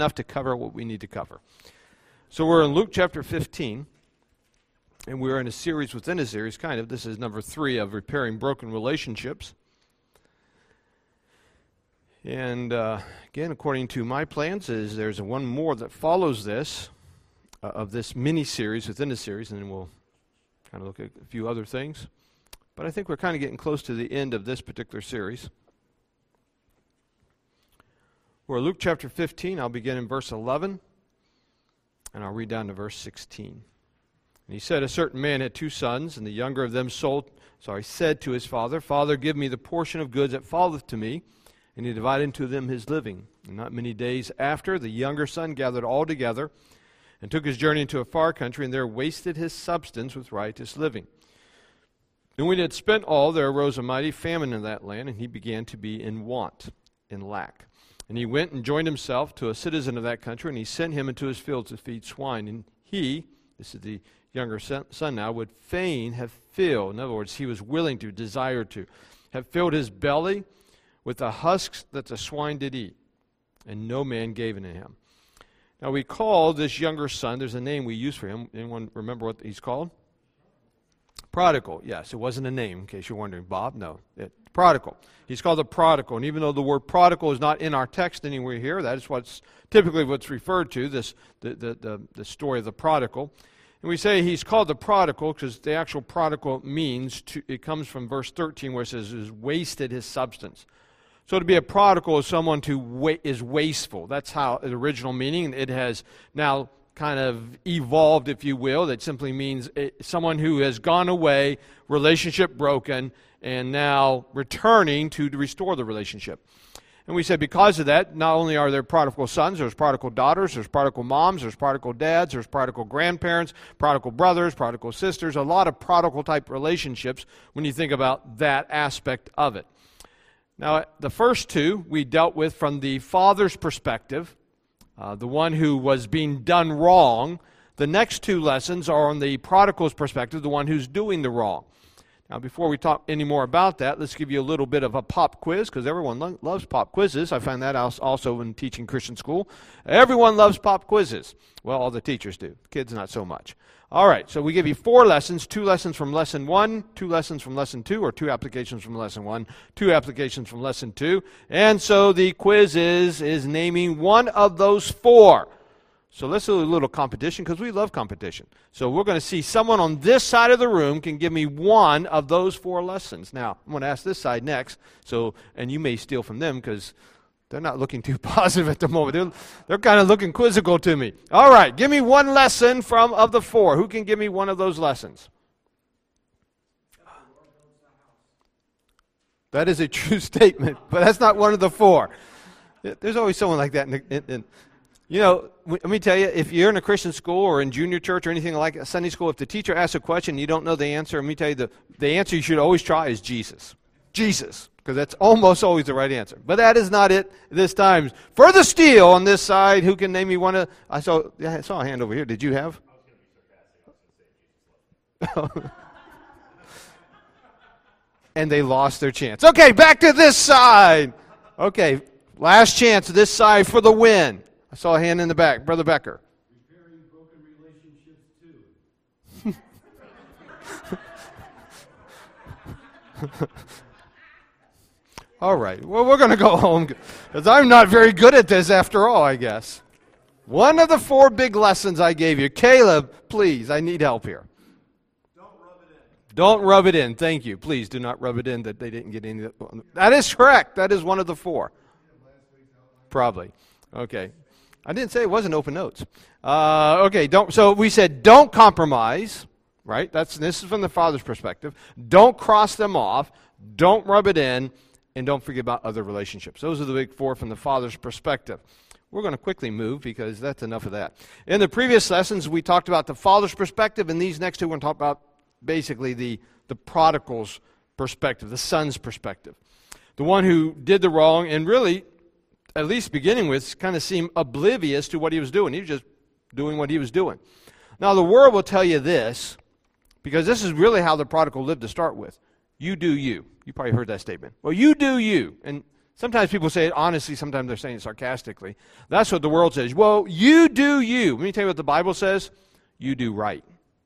enough to cover what we need to cover. So we're in Luke chapter 15, and we're in a series within a series, kind of. This is number 3 of repairing broken relationships. And again, according to my plans, there's one more that follows this, of this mini-series within a series, and then we'll kind of look at a few other things. But I think we're kind of getting close to the end of this particular series. We're Luke chapter 15. I'll begin in verse 11, and I'll read down to verse 16. And he said, a certain man had 2 sons, and the younger of them said to his father, Father, give me the portion of goods that falleth to me. And he divided unto them his living. And not many days after, the younger son gathered all together, and took his journey into a far country, and there wasted his substance with riotous living. And when he had spent all, there arose a mighty famine in that land, and he began to be in want, in lack. And he went and joined himself to a citizen of that country, and he sent him into his fields to feed swine. And he, this is the younger son now, would fain have filled, in other words, he was willing to, desired to, have filled his belly with the husks that the swine did eat, and no man gave unto him. Now we call this younger son, there's a name we use for him. Anyone remember what he's called? Prodigal. Yes, it wasn't a name, in case you're wondering. Bob? No. Prodigal. He's called the prodigal. And even though the word prodigal is not in our text anywhere here, that is typically what's referred to, the story of the prodigal. And we say he's called the prodigal because the actual prodigal means, it comes from verse 13 where it says, is wasted his substance. So to be a prodigal is someone who is wasteful. That's how the original meaning. It has now kind of evolved, if you will. That simply means someone who has gone away, relationship broken, and now returning to restore the relationship. And we said because of that, not only are there prodigal sons, there's prodigal daughters, there's prodigal moms, there's prodigal dads, there's prodigal grandparents, prodigal brothers, prodigal sisters, a lot of prodigal type relationships when you think about that aspect of it. Now, the first 2 we dealt with from the father's perspective, the one who was being done wrong. The next 2 lessons are on the prodigal's perspective, the one who's doing the wrong. Now, before we talk any more about that, let's give you a little bit of a pop quiz, because everyone loves pop quizzes. I find that also in teaching Christian school. Everyone loves pop quizzes. Well, all the teachers do. Kids, not so much. All right, so we give you 4 lessons, 2 lessons from lesson 1, 2 lessons from lesson 2, or 2 applications from lesson 1, 2 applications from lesson 2. And so the quiz is naming one of those 4. So let's do a little competition, because we love competition. So we're going to see someone on this side of the room can give me one of those 4 lessons. Now, I'm going to ask this side next, and you may steal from them, because they're not looking too positive at the moment. They're kind of looking quizzical to me. All right, give me one lesson of the 4. Who can give me one of those lessons? That is a true statement, but that's not one of the 4. There's always someone like that. You know, let me tell you, if you're in a Christian school or in junior church or anything like that, Sunday school, if the teacher asks a question and you don't know the answer, let me tell you, the answer you should always try is Jesus. Jesus, because that's almost always the right answer. But that is not it this time. For the steal on this side, who can name me one of... I saw a hand over here. Did you have? And they lost their chance. Okay, back to this side. Okay, last chance, this side for the win. I saw a hand in the back. Brother Becker. Repairing broken relationships too. All right. Well, we're going to go home because I'm not very good at this after all, I guess. One of the 4 big lessons I gave you. Caleb, please, I need help here. Don't rub it in. Don't rub it in. Thank you. Please do not rub it in that they didn't get any. That is correct. That is one of the 4. Probably. Okay. I didn't say it wasn't open notes. Okay, so we said don't compromise, right? This is from the father's perspective. Don't cross them off. Don't rub it in. And don't forget about other relationships. Those are the big 4 from the father's perspective. We're going to quickly move because that's enough of that. In the previous lessons, we talked about the father's perspective, and these next 2 we're going to talk about basically the prodigal's perspective, the son's perspective. The one who did the wrong and really, at least beginning with, kind of seemed oblivious to what he was doing. He was just doing what he was doing. Now, the world will tell you this, because this is really how the prodigal lived to start with. You do you. You probably heard that statement. Well, you do you. And Sometimes people say it honestly, sometimes they're saying it sarcastically. That's what the world says. Well, you do you. Let me tell you what the Bible says. You do right.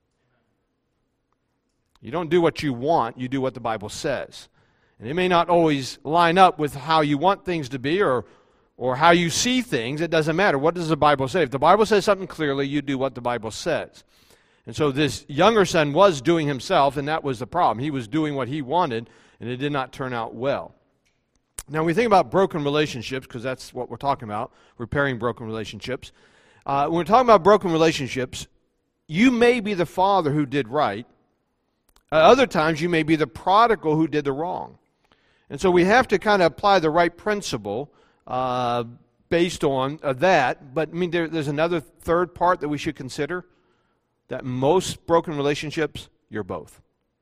You don't do what you want, you do what the Bible says. And it may not always line up with how you want things to be or how you see things. It doesn't matter. What does the Bible say? If the Bible says something clearly, you do what the Bible says. And so this younger son was doing himself, and that was the problem. He was doing what he wanted, and it did not turn out well. Now, when we think about broken relationships, because that's what we're talking about, repairing broken relationships. When we're talking about broken relationships, you may be the father who did right. Other times, you may be the prodigal who did the wrong. And so we have to kind of apply the right principle based on that. But, I mean, there's another third part that we should consider, that most broken relationships, you're both.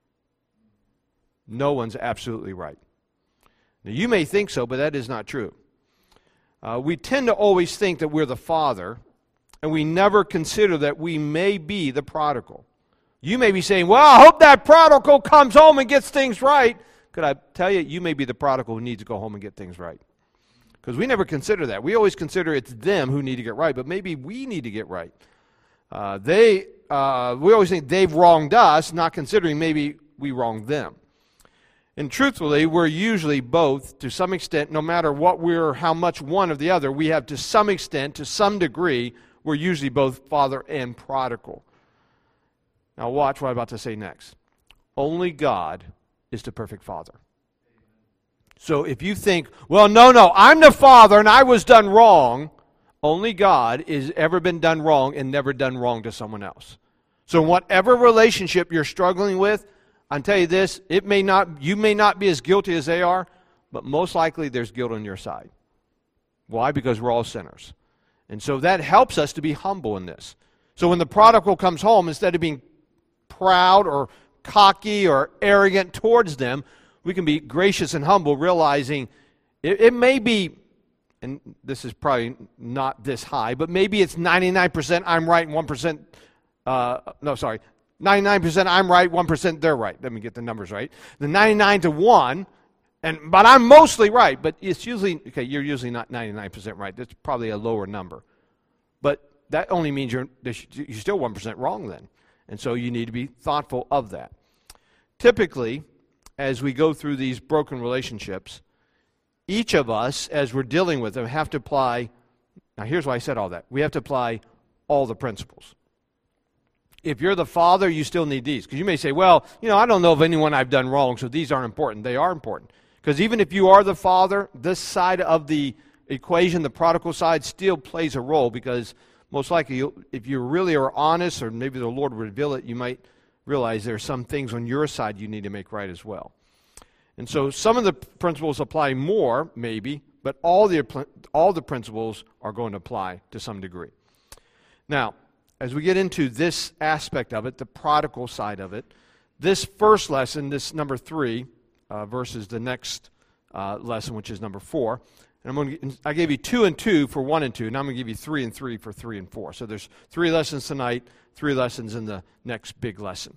No one's absolutely right. Now, you may think so, but that is not true. We tend to always think that we're the father, and we never consider that we may be the prodigal. You may be saying, well, I hope that prodigal comes home and gets things right. Could I tell you, you may be the prodigal who needs to go home and get things right. Because we never consider that. We always consider it's them who need to get right, but maybe we need to get right. We always think they've wronged us, not considering maybe we wronged them. And truthfully, we're usually both, to some extent, no matter what we're, how much one of the other, we have to some extent, to some degree, we're usually both father and prodigal. Now watch what I'm about to say next. Only God is the perfect father. So if you think, well, no, I'm the father and I was done wrong, only God has ever been done wrong and never done wrong to someone else. So in whatever relationship you're struggling with, I'll tell you this, you may not be as guilty as they are, but most likely there's guilt on your side. Why? Because we're all sinners. And so that helps us to be humble in this. So when the prodigal comes home, instead of being proud or cocky or arrogant towards them, we can be gracious and humble, realizing it may be, and this is probably not this high, but maybe it's 99% I'm right and 1%, 99% I'm right, 1% they're right. Let me get the numbers right. The 99 to 1, but I'm mostly right. But it's usually, okay, you're usually not 99% right. That's probably a lower number. But that only means you're still 1% wrong then. And so you need to be thoughtful of that. Typically, as we go through these broken relationships, each of us, as we're dealing with them, have to apply, now here's why I said all that. We have to apply all the principles. If you're the father, you still need these. Because you may say, well, I don't know of anyone I've done wrong, so these aren't important. They are important. Because even if you are the father, this side of the equation, the prodigal side, still plays a role. Because most likely, if you really are honest, or maybe the Lord will reveal it, you might realize there are some things on your side you need to make right as well. And so some of the principles apply more, maybe, but all the principles are going to apply to some degree. Now, as we get into this aspect of it, the prodigal side of it, this first lesson, this number 3, versus the next lesson, which is number 4. And I gave you 2 and 2 for 1 and 2, and I'm going to give you 3 and 3 for 3 and 4. So there's 3 lessons tonight, 3 lessons in the next big lesson.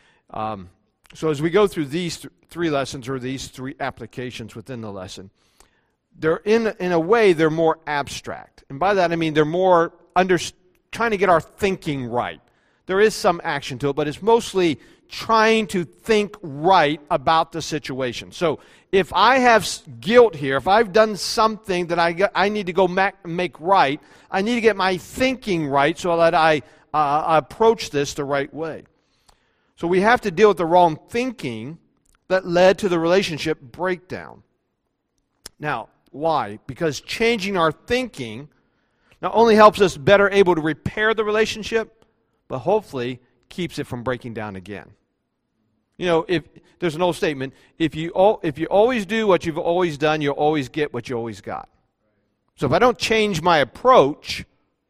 So as we go through these 3 lessons, or these 3 applications within the lesson, they're in a way they're more abstract. And by that I mean they're more trying to get our thinking right. There is some action to it, but it's mostly trying to think right about the situation. So if I have guilt here, if I've done something that I need to go make right, I need to get my thinking right so that I approach this the right way. So we have to deal with the wrong thinking that led to the relationship breakdown. Now, why? Because changing our thinking not only helps us better able to repair the relationship, but hopefully keeps it from breaking down again. If there's an old statement, if you always do what you've always done, you'll always get what you always got. So if I don't change my approach,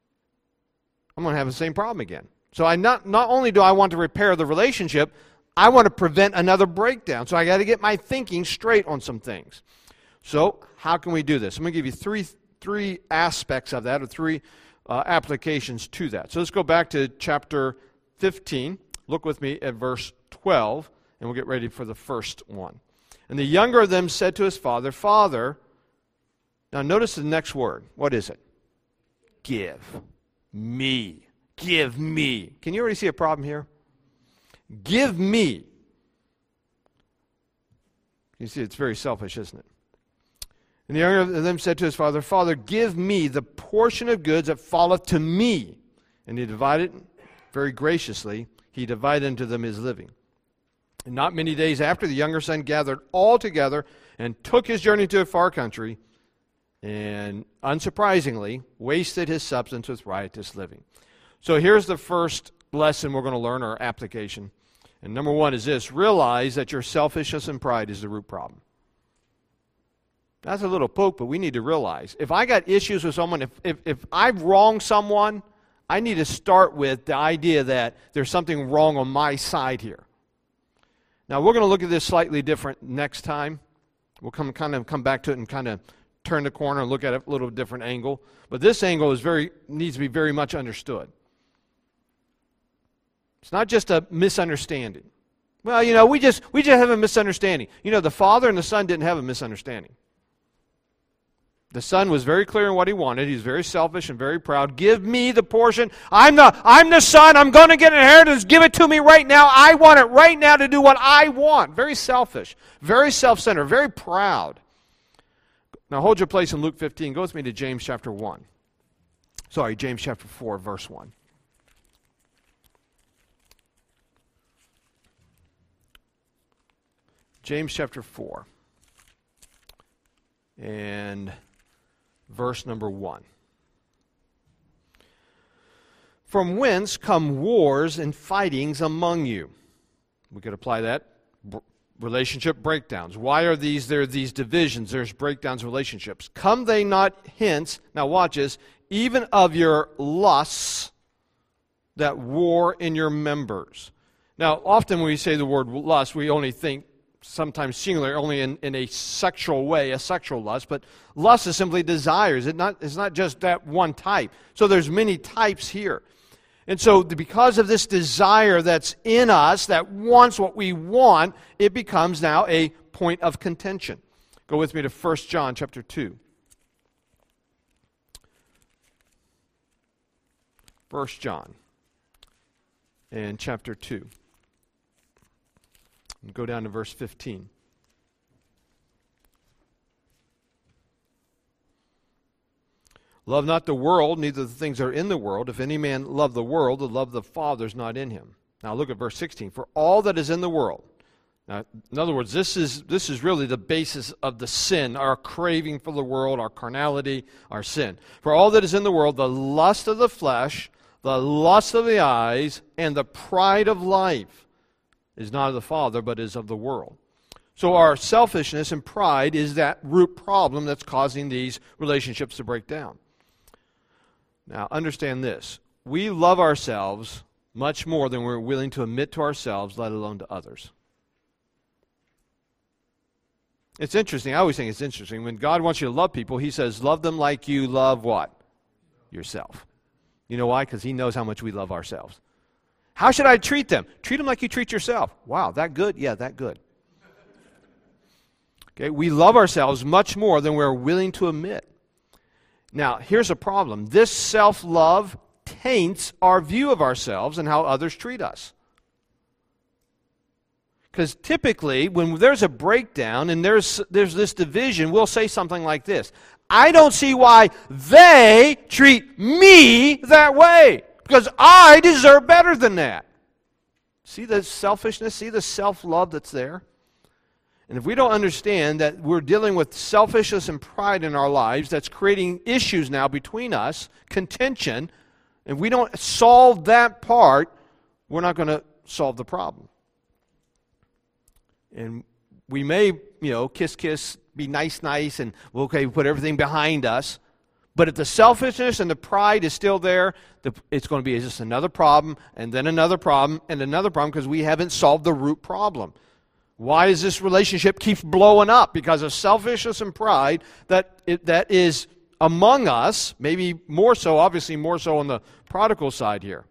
I'm going to have the same problem again. So not only do I want to repair the relationship, I want to prevent another breakdown. So I got to get my thinking straight on some things. So how can we do this? I'm going to give you three aspects of that, or 3 applications to that. So let's go back to chapter 15. Look with me at verse 12, and we'll get ready for the first one. And the younger of them said to his father, Father, Now notice the next word. What is it? Give. Me. Give me. Can you already see a problem here? Give me. You see, it's very selfish, isn't it? And the younger of them said to his father, Father, give me the portion of goods that falleth to me. And he divided very graciously. He divided unto them his living. And not many days after, the younger son gathered all together and took his journey to a far country, and unsurprisingly, wasted his substance with riotous living. So here's the first lesson we're going to learn, or application. And number one is this: realize that your selfishness and pride is the root problem. That's a little poke, but we need to realize. If I got issues with someone, if I've wronged someone, I need to start with the idea that there's something wrong on my side here. Now, we're going to look at this slightly different next time. We'll come back to it and kind of turn the corner and look at it a little different angle. But this angle needs to be very much understood. It's not just a misunderstanding. Well, we just have a misunderstanding. The Father and the Son didn't have a misunderstanding. The Son was very clear in what he wanted. He was very selfish and very proud. Give me the portion. I'm the Son. I'm going to get an inheritance. Give it to me right now. I want it right now to do what I want. Very selfish, very self-centered, very proud. Now hold your place in Luke 15. Go with me to James chapter 1. James chapter 4, verse 1. James chapter 4 and verse number 1. From whence come wars and fightings among you? We could apply that. Relationship breakdowns. Why are there are these divisions? There's breakdowns of relationships. Come they not hence, now watch this, even of your lusts that war in your members. Now, often when we say the word lust, we only think sometimes singular, only in a sexual way, a sexual lust, but lust is simply desires. It's not just that one type. So there's many types here. And so because of this desire that's in us, that wants what we want, it becomes now a point of contention. Go with me to 1 John chapter 2. 1 John and chapter 2. And go down to verse 15. Love not the world, neither the things that are in the world. If any man love the world, the love of the Father is not in him. Now look at verse 16. For all that is in the world. Now, in other words, this is really the basis of the sin, our craving for the world, our carnality, our sin. For all that is in the world, the lust of the flesh, the lust of the eyes, and the pride of life is not of the Father, but is of the world. So our selfishness and pride is that root problem that's causing these relationships to break down. Now, understand this. We love ourselves much more than we're willing to admit to ourselves, let alone to others. It's interesting. I always think it's interesting. When God wants you to love people, He says, love them like you love what? Yourself. You know why? Because He knows how much we love ourselves. How should I treat them? Treat them like you treat yourself. Wow, that good? Yeah, that good. Okay, we love ourselves much more than we're willing to admit. Now, here's a problem. This self-love taints our view of ourselves and how others treat us. Because typically, when there's a breakdown and there's this division, we'll say something like this: I don't see why they treat me that way, because I deserve better than that. See the selfishness? See the self-love that's there? And if we don't understand that we're dealing with selfishness and pride in our lives, that's creating issues now between us, contention, and we don't solve that part, we're not going to solve the problem. And we may, kiss, be nice, and okay, put everything behind us. But if the selfishness and the pride is still there, it's going to be just another problem, and then another problem, and another problem, because we haven't solved the root problem. Why does this relationship keep blowing up? Because of selfishness and pride that is among us, maybe more so, obviously more so on the prodigal side here.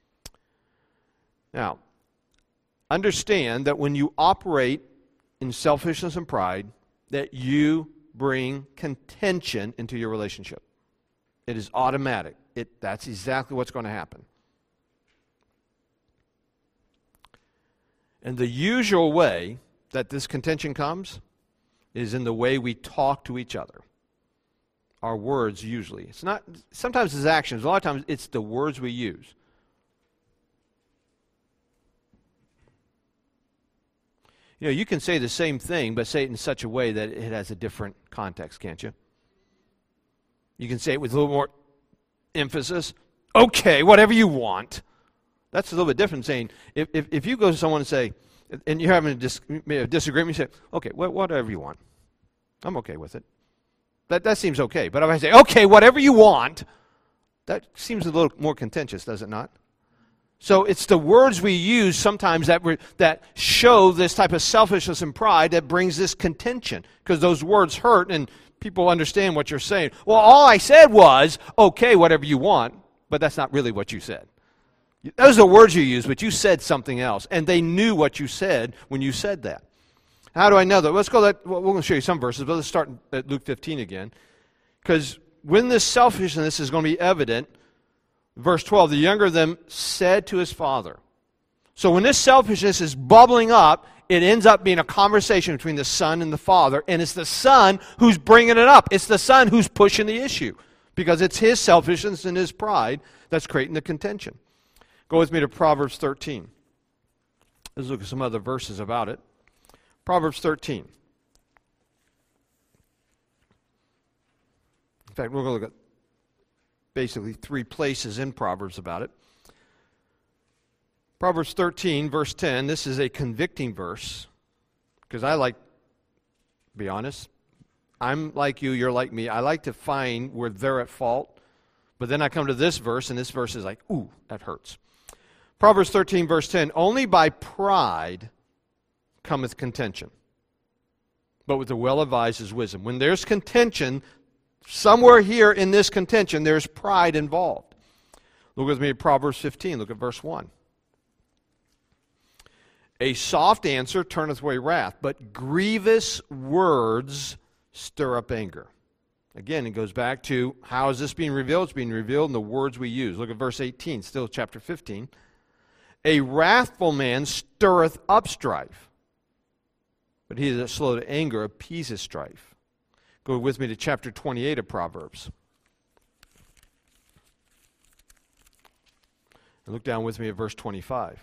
Now, understand that when you operate in selfishness and pride, that you bring contention into your relationship. It is automatic. That's exactly what's going to happen. And the usual way that this contention comes is in the way we talk to each other. Our words usually. It's not, sometimes it's actions. A lot of times it's the words we use. You know, you can say the same thing, but say it in such a way that it has a different context, can't you? You can say it with a little more emphasis. Okay, whatever you want. That's a little bit different saying, if you go to someone and say, and you're having a disagreement, you say, okay, whatever you want. I'm okay with it. That seems okay. But if I say, okay, whatever you want, that seems a little more contentious, does it not? So it's the words we use sometimes that show this type of selfishness and pride that brings this contention, because those words hurt and people understand what you're saying. Well, all I said was, okay, whatever you want, but that's not really what you said. Those are the words you use, but you said something else, and they knew what you said when you said that. How do I know that? Let's go. We're going to show you some verses, but let's start at Luke 15 again, because when this selfishness is going to be evident, verse 12, the younger of them said to his father. So when this selfishness is bubbling up, it ends up being a conversation between the son and the father, and it's the son who's bringing it up. It's the son who's pushing the issue, because it's his selfishness and his pride that's creating the contention. Go with me to Proverbs 13. Let's look at some other verses about it. Proverbs 13. In fact, we're going to look at basically 3 places in Proverbs about it. Proverbs 13, verse 10, this is a convicting verse, because I like, to be honest, I'm like you, you're like me. I like to find where they're at fault, but then I come to this verse, and this verse is like, ooh, that hurts. Proverbs 13, verse 10, only by pride cometh contention, but with the well-advised is wisdom. When there's contention, somewhere here in this contention, there's pride involved. Look with me at Proverbs 15. Look at verse 1. A soft answer turneth away wrath, but grievous words stir up anger. Again, it goes back to how is this being revealed? It's being revealed in the words we use. Look at verse 18, still chapter 15. A wrathful man stirreth up strife, but he that is slow to anger appeaseth strife. Go with me to chapter 28 of Proverbs. And look down with me at verse 25.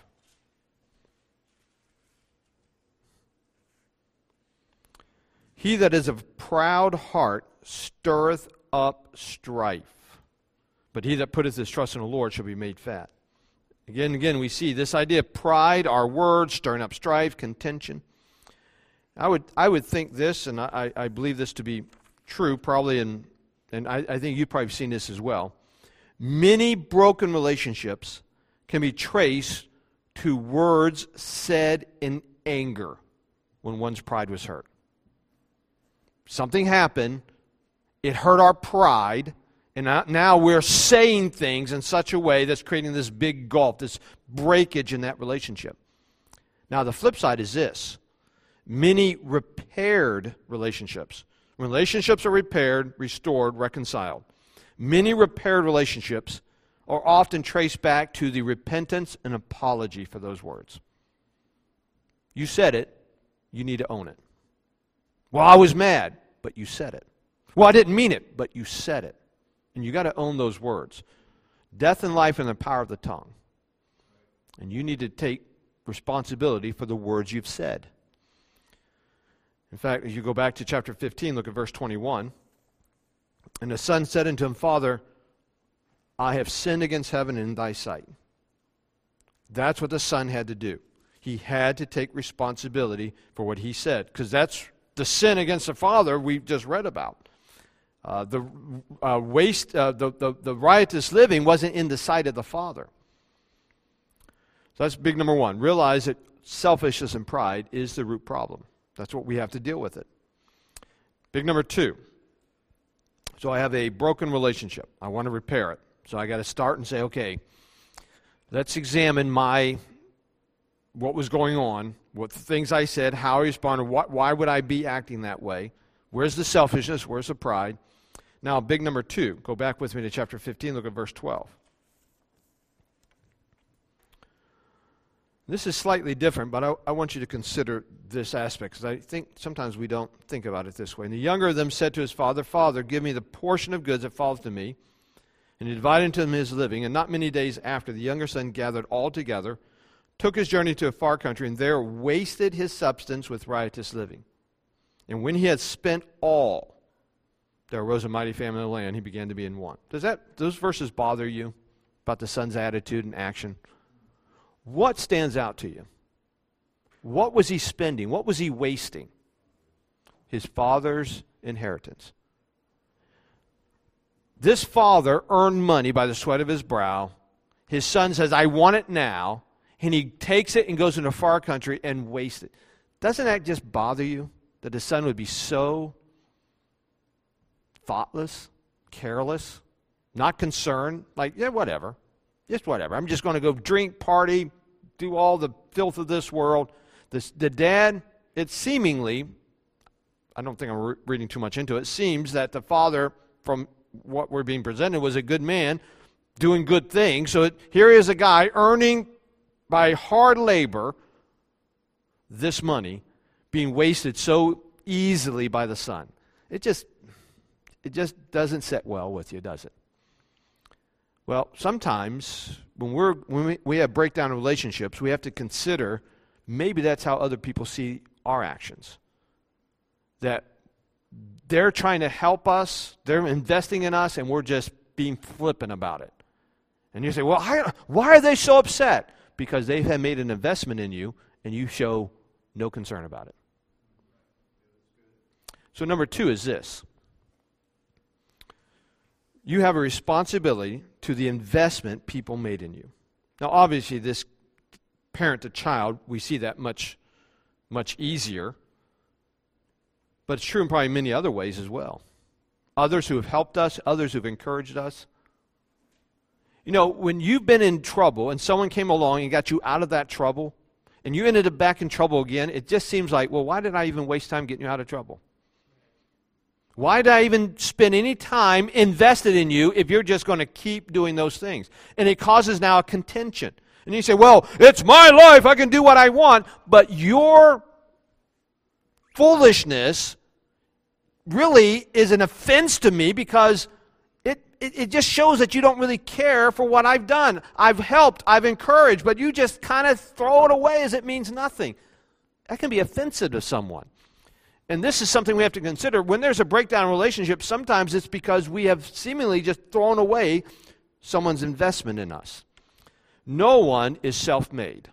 He that is of proud heart stirreth up strife, but he that putteth his trust in the Lord shall be made fat. Again and again we see this idea of pride, our words, stirring up strife, contention. I would think this, and I believe this to be true, probably, and I think you've probably seen this as well. Many broken relationships can be traced to words said in anger when one's pride was hurt. Something happened, it hurt our pride, and now we're saying things in such a way that's creating this big gulf, this breakage in that relationship. Now the flip side is this. Many repaired relationships. Relationships are repaired, restored, reconciled. Many repaired relationships are often traced back to the repentance and apology for those words. You said it, you need to own it. Well, I was mad, but you said it. Well, I didn't mean it, but you said it. And you got to own those words. Death and life are in the power of the tongue. And you need to take responsibility for the words you've said. In fact, as you go back to chapter 15, look at verse 21. And the son said unto him, Father, I have sinned against heaven and in thy sight. That's what the son had to do. He had to take responsibility for what he said, because that's the sin against the father we just read about. The riotous living wasn't in the sight of the father. So that's big number one. Realize that selfishness and pride is the root problem. That's what we have to deal with it. Big number two. So I have a broken relationship. I want to repair it. So I got to start and say, okay, let's examine what was going on, what things I said, how I responded, why would I be acting that way, Where's the selfishness? Where's the pride? Now, big number 2. Go back with me to chapter 15. Look at verse 12. This is slightly different, but I want you to consider this aspect, because I think sometimes we don't think about it this way. And the younger of them said to his father, Father, give me the portion of goods that falleth to me. And he divided unto him his living. And not many days after, the younger son gathered all together, took his journey to a far country, and there wasted his substance with riotous living. And when he had spent all, there arose a mighty famine in the land. He began to be in want. Does those verses bother you about the son's attitude and action? What stands out to you? What was he spending? What was he wasting? His father's inheritance. This father earned money by the sweat of his brow. His son says, I want it now. And he takes it and goes into a far country and wastes it. Doesn't that just bother you? That the son would be so thoughtless, careless, not concerned, like, yeah, whatever. Just whatever. I'm just going to go drink, party, do all the filth of this world. The dad, it seemingly, I don't think I'm reading too much into it, seems that the father, from what we're being presented, was a good man, doing good things. So here is a guy earning by hard labor this money, being wasted so easily by the son. It just doesn't sit well with you, does it? Well, sometimes when we have breakdown in relationships, we have to consider maybe that's how other people see our actions. That they're trying to help us, they're investing in us, and we're just being flippant about it. And you say, well, why are they so upset? Because they have made an investment in you, and you show no concern about it. So number 2 is this. You have a responsibility to the investment people made in you. Now, obviously, this parent to child, we see that much, much easier. But it's true in probably many other ways as well. Others who have helped us, others who have encouraged us. You know, when you've been in trouble and someone came along and got you out of that trouble, and you ended up back in trouble again, it just seems like, well, why did I even waste time getting you out of trouble? Why did I even spend any time invested in you if you're just going to keep doing those things? And it causes now a contention. And you say, well, it's my life, I can do what I want, but your foolishness really is an offense to me, because it just shows that you don't really care for what I've done. I've helped, I've encouraged, but you just kind of throw it away as it means nothing. That can be offensive to someone. And this is something we have to consider. When there's a breakdown in relationship, sometimes it's because we have seemingly just thrown away someone's investment in us. No one is self-made.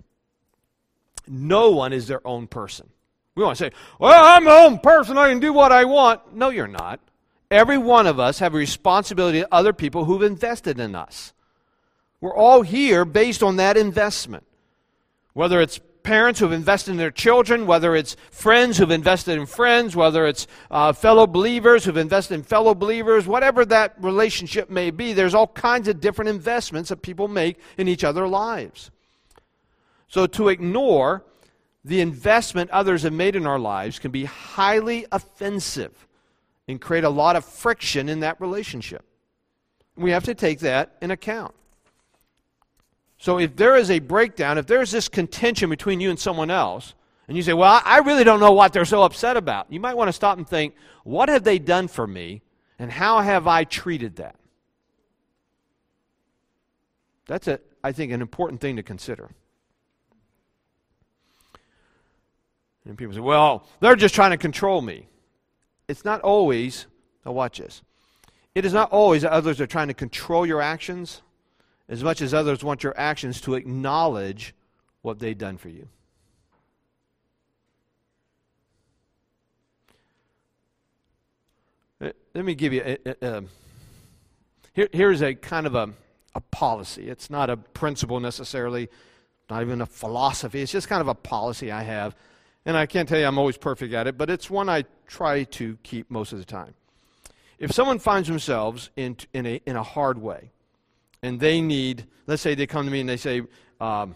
No one is their own person. We want to say, well, I'm my own person, I can do what I want. No, you're not. Every one of us have a responsibility to other people who've invested in us. We're all here based on that investment. Whether it's parents who've invested in their children, whether it's friends who've invested in friends, whether it's fellow believers who've invested in fellow believers, whatever that relationship may be, there's all kinds of different investments that people make in each other's lives. So to ignore the investment others have made in our lives can be highly offensive and create a lot of friction in that relationship. We have to take that in account. So if there is a breakdown, if there's this contention between you and someone else, and you say, well, I really don't know what they're so upset about, you might want to stop and think, what have they done for me, and how have I treated that? That's, I think, an important thing to consider. And people say, well, they're just trying to control me. It's not always, now watch this, it is not always that others are trying to control your actions as much as others want your actions to acknowledge what they've done for you. Let me give you, here's a kind of a policy. It's not a principle necessarily, not even a philosophy. It's just kind of a policy I have. And I can't tell you I'm always perfect at it, but it's one I try to keep most of the time. If someone finds themselves in a hard way, and they need, let's say they come to me and they say, I'm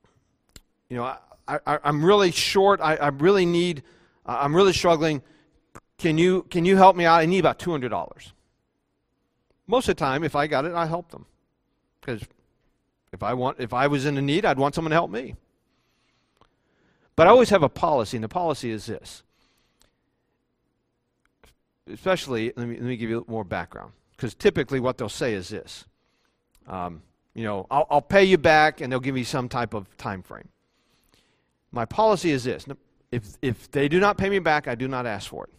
really short, I'm really struggling, can you help me out? I need about $200. Most of the time, if I got it, I help them. Because if I was in a need, I'd want someone to help me. But I always have a policy, and the policy is this. Especially, let me give you a little more background. Because typically what they'll say is this. I'll pay you back, and they'll give me some type of time frame. My policy is this. If they do not pay me back, I do not ask for it.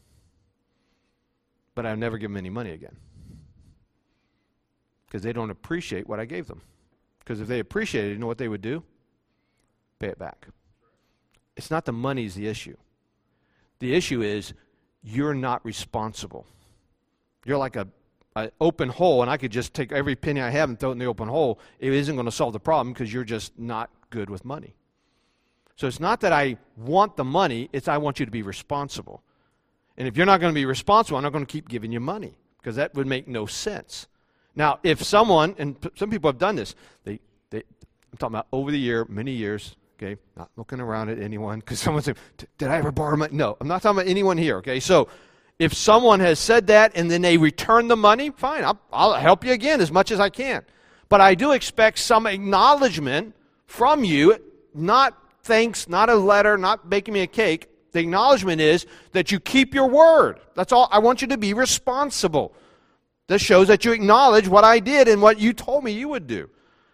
But I'll never give them any money again. Because they don't appreciate what I gave them. Because if they appreciated it, you know what they would do? Pay it back. It's not the money's the issue. The issue is you're not responsible. You're like an open hole, and I could just take every penny I have and throw it in the open hole. It isn't going to solve the problem because you're just not good with money. So it's not that I want the money, it's I want you to be responsible. And if you're not going to be responsible, I'm not going to keep giving you money because that would make no sense. Now, if someone, and some people have done this, I'm talking about over the year, many years, okay, not looking around at anyone because someone said, did I ever borrow money? No, I'm not talking about anyone here, okay? So if someone has said that and then they return the money, fine, I'll help you again as much as I can. But I do expect some acknowledgement from you, not thanks, not a letter, not baking me a cake. The acknowledgement is that you keep your word. That's all. I want you to be responsible. This shows that you acknowledge what I did and what you told me you would do.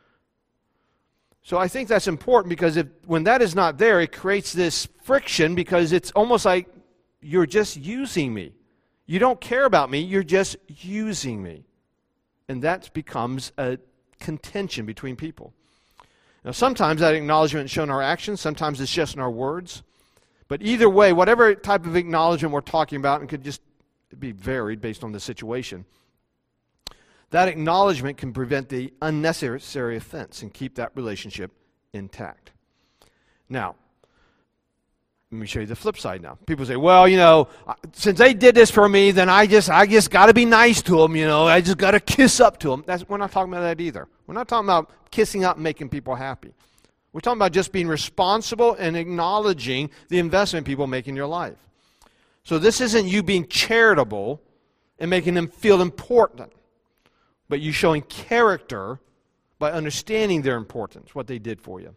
So I think that's important because when that is not there, it creates this friction because it's almost like you're just using me. You don't care about me, you're just using me. And that becomes a contention between people. Now sometimes that acknowledgement is shown in our actions, sometimes it's just in our words. But either way, whatever type of acknowledgement we're talking about, and could just be varied based on the situation, that acknowledgement can prevent the unnecessary offense and keep that relationship intact. Now, let me show you the flip side now. People say, well, since they did this for me, then I just got to be nice to them, I just got to kiss up to them. We're not talking about that either. We're not talking about kissing up and making people happy. We're talking about just being responsible and acknowledging the investment people make in your life. So this isn't you being charitable and making them feel important, but you showing character by understanding their importance, what they did for you.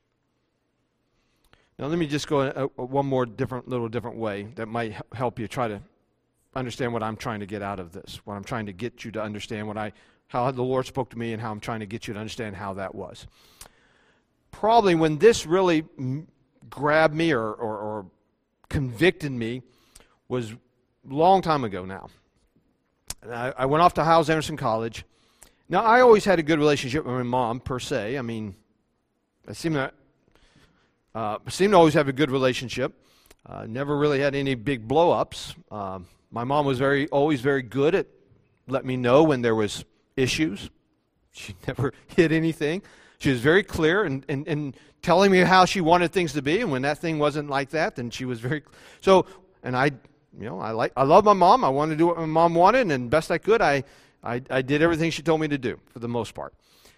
Now let me just go one more little different way that might help you try to understand what I'm trying to get out of this, what I'm trying to get you to understand, how the Lord spoke to me and how I'm trying to get you to understand how that was. Probably when this really grabbed me or convicted me was a long time ago now. I went off to Hyles Anderson College. Now, I always had a good relationship with my mom, per se. I mean, I seemed to always have a good relationship. Never really had any big blow-ups. My mom was always very good at letting me know when there was issues. She never hid anything. She was very clear in telling me how she wanted things to be, and when that thing wasn't like that, then she was very... So, and I love my mom. I wanted to do what my mom wanted, and best I could, I did everything she told me to do, for the most part.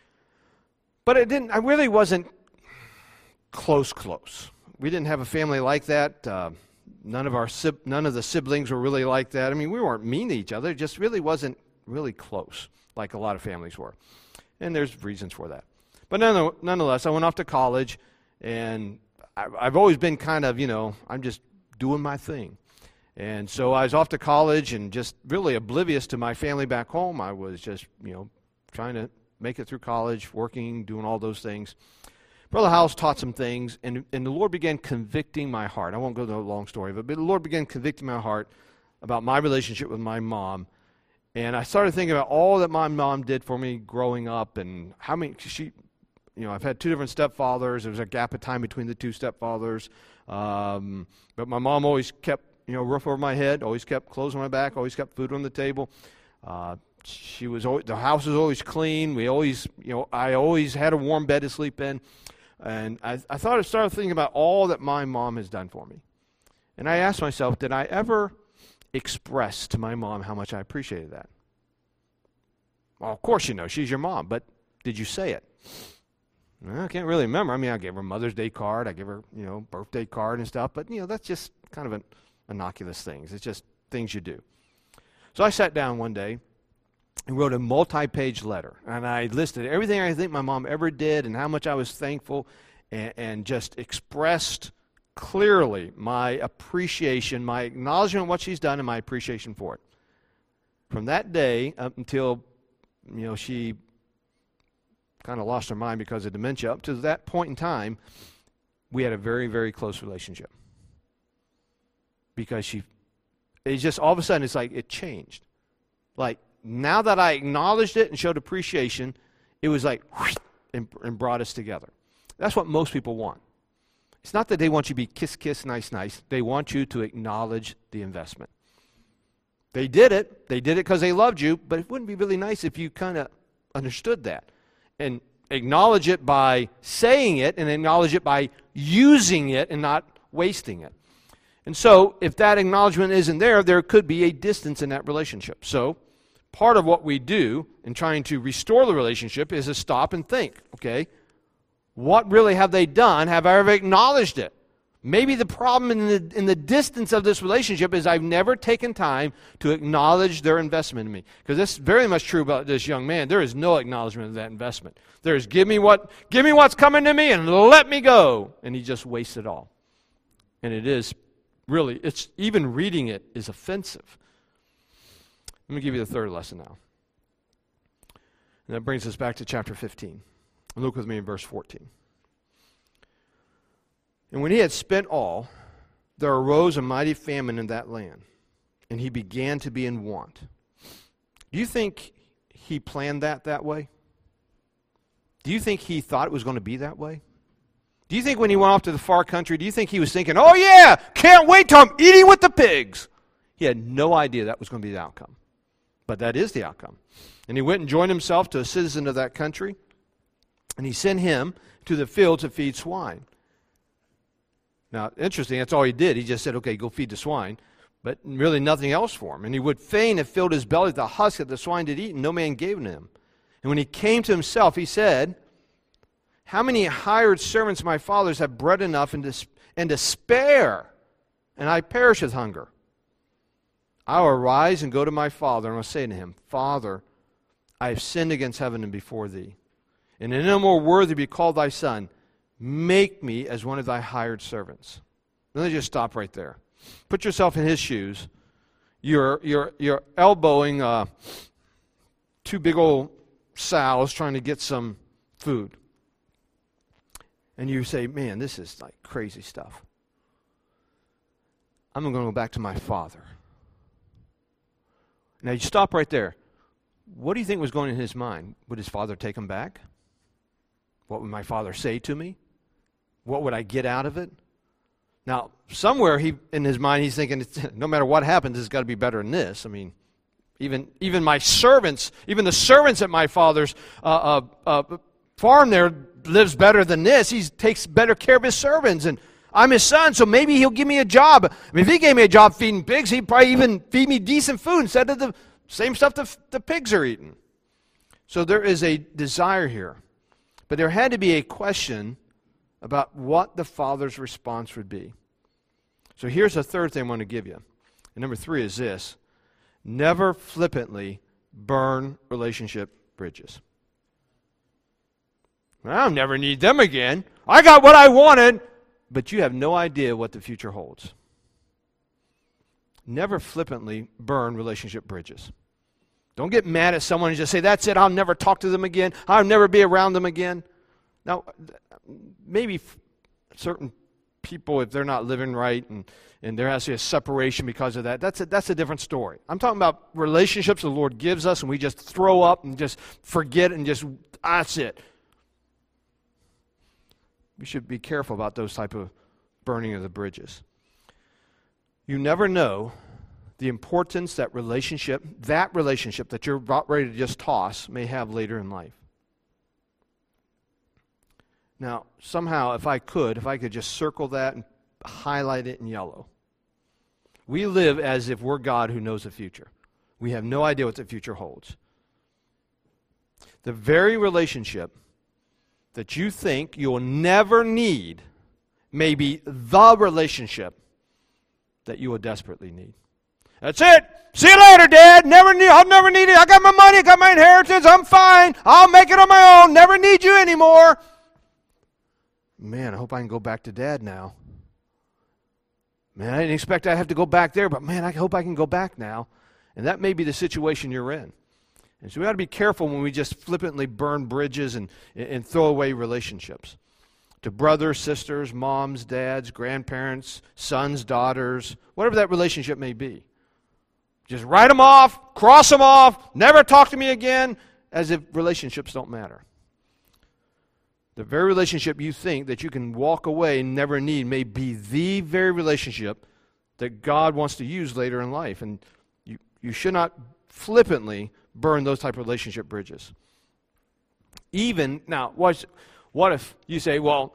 But I really wasn't close. We didn't have a family like that. None of the siblings were really like that. I mean, we weren't mean to each other. It just really wasn't really close, like a lot of families were. And there's reasons for that. But nonetheless, I went off to college, and I've always been kind of, I'm just doing my thing. And so I was off to college and just really oblivious to my family back home. I was just, trying to make it through college, working, doing all those things. Brother Hyles taught some things, and the Lord began convicting my heart. I won't go into a long story, but the Lord began convicting my heart about my relationship with my mom. And I started thinking about all that my mom did for me growing up, and how many I've had two different stepfathers. There was a gap of time between the two stepfathers. But my mom always kept, roof over my head, always kept clothes on my back, always kept food on the table. The house was always clean. I always had a warm bed to sleep in. And I started thinking about all that my mom has done for me. And I asked myself, did I ever express to my mom how much I appreciated that? Well, of course she's your mom, but did you say it? Well, I can't really remember. I mean, I gave her a Mother's Day card. I gave her, birthday card and stuff. But, that's just kind of innocuous things. It's just things you do. So I sat down one day and wrote a multi-page letter. And I listed everything I think my mom ever did and how much I was thankful, and just expressed clearly my appreciation, my acknowledgement of what she's done, and my appreciation for it. From that day up until, she kind of lost her mind because of dementia, up to that point in time, we had a very, very close relationship. Because it's just all of a sudden, it's like it changed. Like, now that I acknowledged it and showed appreciation, it was like, whoosh, and brought us together. That's what most people want. It's not that they want you to be kiss, kiss, nice, nice. They want you to acknowledge the investment. They did it. They did it because they loved you, but it wouldn't be really nice if you kind of understood that. And acknowledge it by saying it, and acknowledge it by using it and not wasting it. And so, if that acknowledgement isn't there, there could be a distance in that relationship. So, part of what we do in trying to restore the relationship is to stop and think, okay, what really have they done? Have I ever acknowledged it? Maybe the problem in the distance of this relationship is I've never taken time to acknowledge their investment in me. Because this is very much true about this young man. There is no acknowledgement of that investment. There is give me what's coming to me and let me go. And he just wastes it all. And it is really, it's even reading it is offensive. Let me give you the third lesson now. And that brings us back to chapter 15. Look with me in verse 14. And when he had spent all, there arose a mighty famine in that land, and he began to be in want. Do you think he planned that way? Do you think he thought it was going to be that way? Do you think when he went off to the far country, do you think he was thinking, oh yeah, can't wait till I'm eating with the pigs? He had no idea that was going to be the outcome. But that is the outcome. And he went and joined himself to a citizen of that country, and he sent him to the field to feed swine. Now, interesting, that's all he did. He just said, okay, go feed the swine, but really nothing else for him. And he would fain have filled his belly with the husk that the swine did eat, and no man gave it him. And when he came to himself, he said, how many hired servants of my father's have bread enough and to spare, and I perish with hunger? I will arise and go to my father, and I will say to him, Father, I have sinned against heaven and before thee, and am no more worthy to be called thy son. Make me as one of thy hired servants. Let me just stop right there. Put yourself in his shoes. You're elbowing two big old sows trying to get some food. And you say, man, this is like crazy stuff. I'm going to go back to my father. Now you stop right there. What do you think was going in his mind? Would his father take him back? What would my father say to me? What would I get out of it? Now, somewhere in his mind he's thinking, no matter what happens, it's got to be better than this. I mean, even my servants, even the servants at my father's farm there lives better than this. He takes better care of his servants, and I'm his son, so maybe he'll give me a job. I mean, if he gave me a job feeding pigs, he'd probably even feed me decent food instead of the same stuff the pigs are eating. So there is a desire here. But there had to be a question about what the father's response would be. So here's a third thing I want to give you. And number 3 is this. Never flippantly burn relationship bridges. I'll never need them again. I got what I wanted. But you have no idea what the future holds. Never flippantly burn relationship bridges. Don't get mad at someone and just say, that's it, I'll never talk to them again. I'll never be around them again. Now, maybe certain people, if they're not living right and there has to be a separation because of that, that's a different story. I'm talking about relationships the Lord gives us and we just throw up and just forget and just, that's it. We should be careful about those type of burning of the bridges. You never know the importance that relationship that you're about ready to just toss may have later in life. Now, somehow, if I could just circle that and highlight it in yellow. We live as if we're God who knows the future. We have no idea what the future holds. The very relationship that you think you'll never need may be the relationship that you will desperately need. That's it. See you later, Dad. I'll never need it. I got my money, I got my inheritance. I'm fine. I'll make it on my own. Never need you anymore. Man, I hope I can go back to Dad now. Man, I didn't expect I'd have to go back there, but man, I hope I can go back now. And that may be the situation you're in. And so we ought to be careful when we just flippantly burn bridges and throw away relationships. To brothers, sisters, moms, dads, grandparents, sons, daughters, whatever that relationship may be. Just write them off, cross them off, never talk to me again, as if relationships don't matter. The very relationship you think that you can walk away and never need may be the very relationship that God wants to use later in life. And you should not flippantly burn those type of relationship bridges. Even, now, what if you say, well,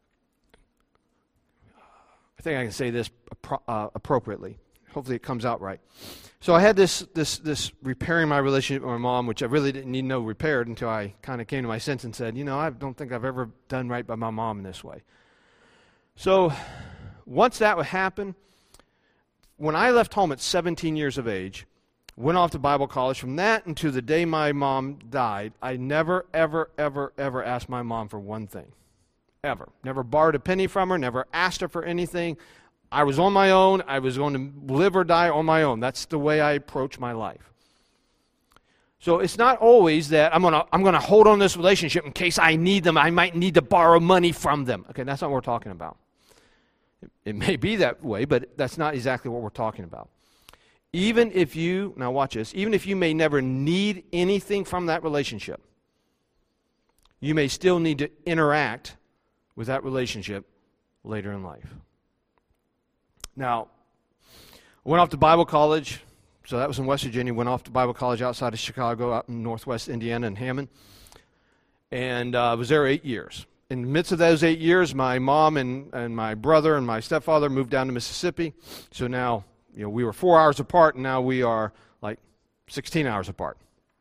I think I can say this appropriately. Hopefully it comes out right. So I had this repairing my relationship with my mom, which I really didn't need no repaired until I kind of came to my sense and said, I don't think I've ever done right by my mom in this way. So once that would happen, when I left home at 17 years of age, went off to Bible college, from that until the day my mom died, I never, ever, ever, ever asked my mom for one thing. Ever. Never borrowed a penny from her, never asked her for anything. I was on my own. I was going to live or die on my own. That's the way I approach my life. So it's not always that I'm going to hold on to this relationship in case I need them. I might need to borrow money from them. Okay, that's not what we're talking about. It may be that way, but that's not exactly what we're talking about. Even if you, now watch this, even if you may never need anything from that relationship, you may still need to interact with that relationship later in life. Now, I went off to Bible college, so that was in West Virginia, went off to Bible college outside of Chicago, out in northwest Indiana in Hammond, and I was there 8 years. In the midst of those 8 years, my mom and my brother and my stepfather moved down to Mississippi, so now we were 4 hours apart, and now we are like 16 hours apart.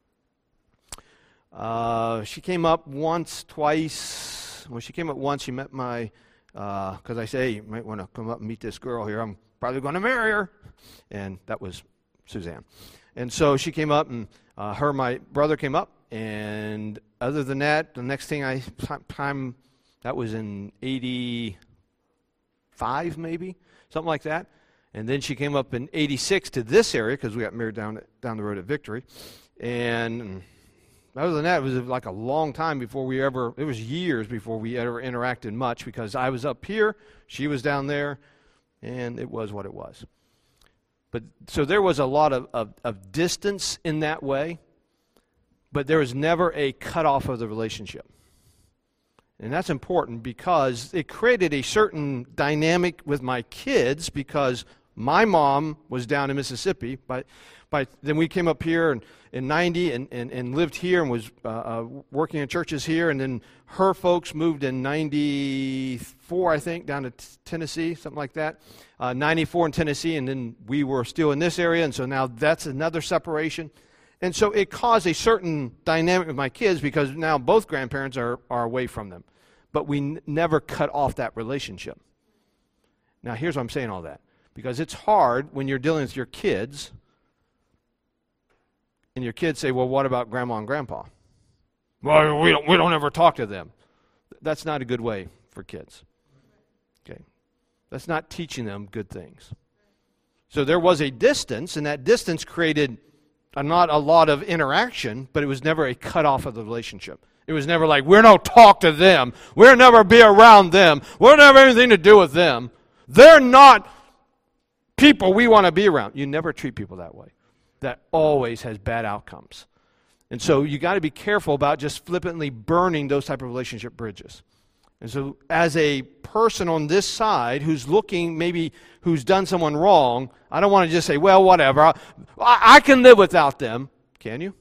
She came up once, twice. When she came up once, she met my... because I say, you might want to come up and meet this girl here. I'm probably going to marry her. And that was Suzanne. And so she came up, and my brother came up. And other than that, the next thing that was in 85 maybe, something like that. And then she came up in 86 to this area because we got married down the road at Victory. And other than that, it was like a long time before it was years before we ever interacted much because I was up here, she was down there, and it was what it was. But so there was a lot of distance in that way, but there was never a cutoff of the relationship. And that's important because it created a certain dynamic with my kids because my mom was down in Mississippi, but then we came up here in 90 and lived here and was working in churches here, and then her folks moved in 94, I think, down to Tennessee, something like that. 94 in Tennessee, and then we were still in this area, and so now that's another separation. And so it caused a certain dynamic with my kids because now both grandparents are away from them. But we never cut off that relationship. Now here's why I'm saying all that. Because it's hard when you're dealing with your kids and your kids say, well, what about grandma and grandpa? Well, we don't ever talk to them. That's not a good way for kids. Okay? That's not teaching them good things. So there was a distance, and that distance created not a lot of interaction, but it was never a cutoff of the relationship. It was never like, we're not talk to them. We'll never be around them. We'll never have anything to do with them. They're not people we want to be around. You never treat people that way. That always has bad outcomes. And so you got to be careful about just flippantly burning those type of relationship bridges. And so as a person on this side who's looking, maybe who's done someone wrong, I don't want to just say, well, whatever. I can live without them. Can you?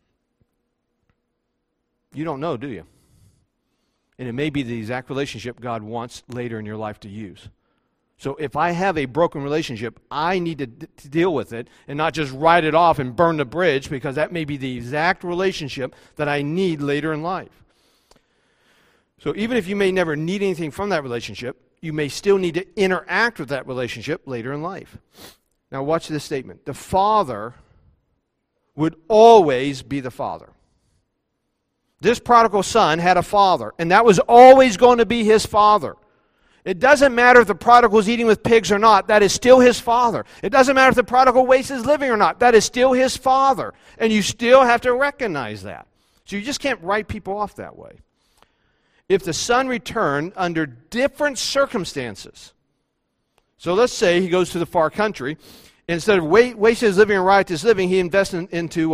You don't know, do you? And it may be the exact relationship God wants later in your life to use. So if I have a broken relationship, I need to deal with it and not just write it off and burn the bridge because that may be the exact relationship that I need later in life. So even if you may never need anything from that relationship, you may still need to interact with that relationship later in life. Now watch this statement. The father would always be the father. This prodigal son had a father, and that was always going to be his father. It doesn't matter if the prodigal is eating with pigs or not, that is still his father. It doesn't matter if the prodigal wastes his living or not, that is still his father. And you still have to recognize that. So you just can't write people off that way. If the son returned under different circumstances, so let's say he goes to the far country, instead of wasting his living and riotous living, he invests into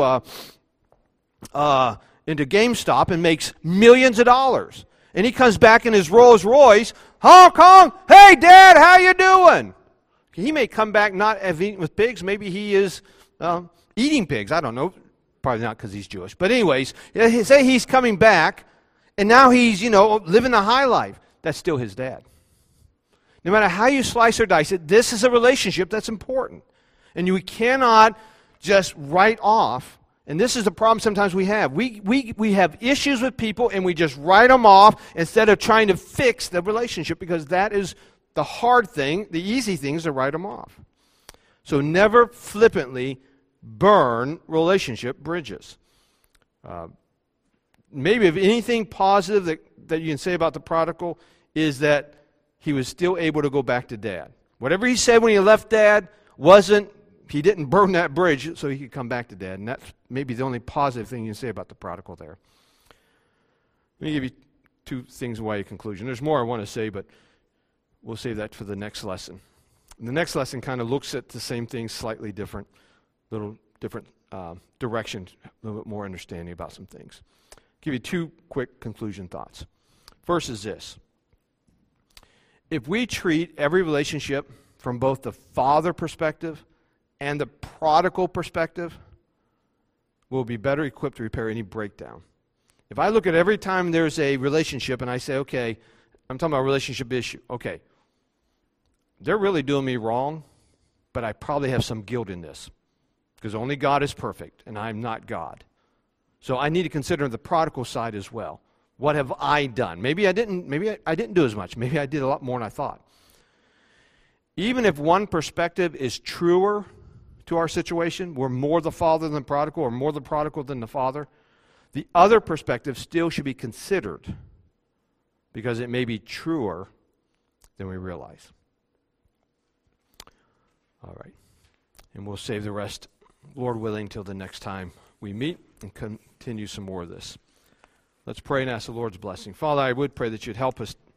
GameStop and makes millions of dollars. And he comes back in his Rolls Royce, Hong Kong, hey Dad, how you doing? He may come back not have eaten with pigs, maybe he is eating pigs, I don't know, probably not because he's Jewish. But anyways, say he's coming back, and now he's, living the high life. That's still his dad. No matter how you slice or dice it, this is a relationship that's important. And we cannot just write off. And this is the problem sometimes we have. We have issues with people and we just write them off instead of trying to fix the relationship, because that is the hard thing. The easy thing is to write them off. So never flippantly burn relationship bridges. Maybe if anything positive that you can say about the prodigal is that he was still able to go back to dad. Whatever he said when he left dad he didn't burn that bridge so he could come back to dad. And that's maybe the only positive thing you can say about the prodigal there. Let me give you two things in way of conclusion. There's more I want to say, but we'll save that for the next lesson. And the next lesson kind of looks at the same thing slightly different, little different direction, a little bit more understanding about some things. Give you two quick conclusion thoughts. First is this. If we treat every relationship from both the father perspective and the prodigal perspective, we'll be better equipped to repair any breakdown. If I look at every time there's a relationship and I say, okay, I'm talking about a relationship issue. Okay, they're really doing me wrong, but I probably have some guilt in this because only God is perfect and I'm not God. So I need to consider the prodigal side as well. What have I done? Maybe I didn't do as much. Maybe I did a lot more than I thought. Even if one perspective is truer to our situation, we're more the father than the prodigal or more the prodigal than the father, the other perspective still should be considered because it may be truer than we realize. All right. And we'll save the rest, Lord willing, till the next time we meet and continue some more of this. Let's pray and ask the Lord's blessing. Father, I would pray that you'd help us